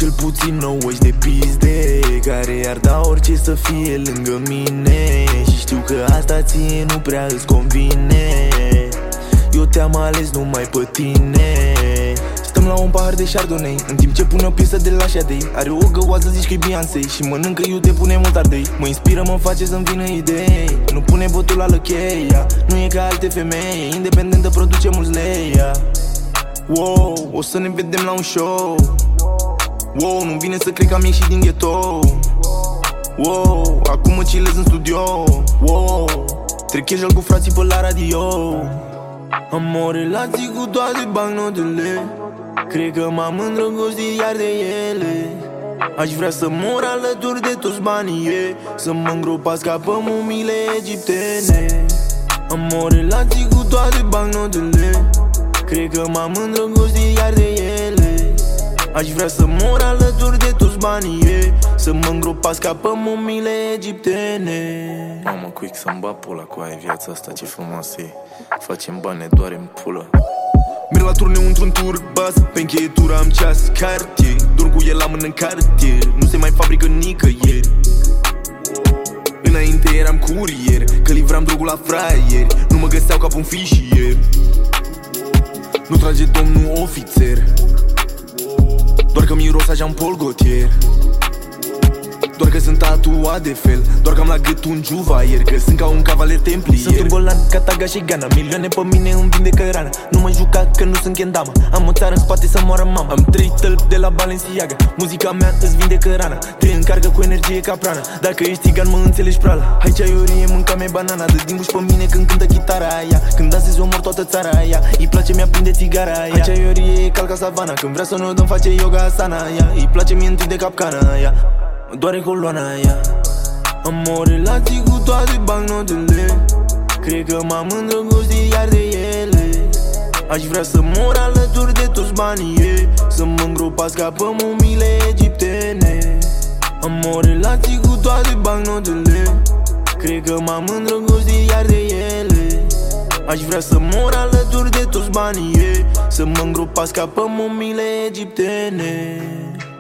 cel puțin 90 de pizde care ar da orice să fie lângă mine. Și știu că asta ție nu prea îți convine. Eu te-am ales numai pe tine. Stăm la un pahar de Chardonnay în timp ce pune o piesă de la Sade. Are o găoază, zici că-i Beyoncé și mănâncă iute, pune mult ardei. Mă inspiră, mă face să-mi vină idei. Nu pune botul la lăcheia, nu e ca alte femei. Independentă, produce mulți lei. Wow, o să ne vedem la un show. Wow, nu vine să cred că am ieșit din ghetto. Wow, acum mă chillez în studio. Wow, trec casual cu frații pe la radio. Am o relație cu toate bancnotele. Cred că m-am îndrăgostit iar de ele. Aș vrea să mor alături de toți banii, să mă îngropați ca pe mumiile egiptene. Am o relație cu toate bancnotele. Cred că m-am îndrăgostit iar de ele. Aș vrea să mor alături de toți banii, să mă îngropați ca pe mumiile egiptene. Mamă, quick să-mi bat pula cu aia, viața asta ce frumoasă e. Facem bani, ne doare-mi pulă. Merg la turneu într-un turbas, pe încheietură am ceas Cartier. Dorm cu el la mână în cartier, nu se mai fabrică nicăieri. Înainte eram curier, că livram drogul la fraieri. Nu mă găseau ca pe un fișier. Nu trage domnul ofițer, doar că miros a Jean-Paul Gaultier. Doar că sunt tatuat de fel, doar că am la gât un juvaier, că sunt ca un cavaler templier. Sunt un bolan ca Taga și Gana, milioane pe mine îmi vindecă rana. Nu mă juca că nu sunt Kendama, am o țară în spate să moară mama. Am 3 tălpi de la Balenciaga, muzica mea îți vindecă rana. Te încarcă cu energie ca prana, dacă ești țigan mă înțelegi prala. Hai ceaiorie, mânca-mi banana, dă din buși pe mine când cântă chitara aia. Când dansezi omor toată țara aia, îi place, mi-a prinde țigara aia. Hai ceaiorie, calca savana, când vrea să nu dăm face yoga asana aia. Îi place mie întâi de capcana aia, doare coloana aia. Am o relație cu toate bancnotele. Cred că m-am îndrăgostit iar de ele. Aș vrea să mor alături de toți banii, să mă îngropați ca pe mumiile egiptene. Am o relație cu toate bancnotele. Cred că m-am îndrăgostit iar de ele. Aș vrea să mor alături de toți banii, să mă îngropați ca pe mumiile egiptene.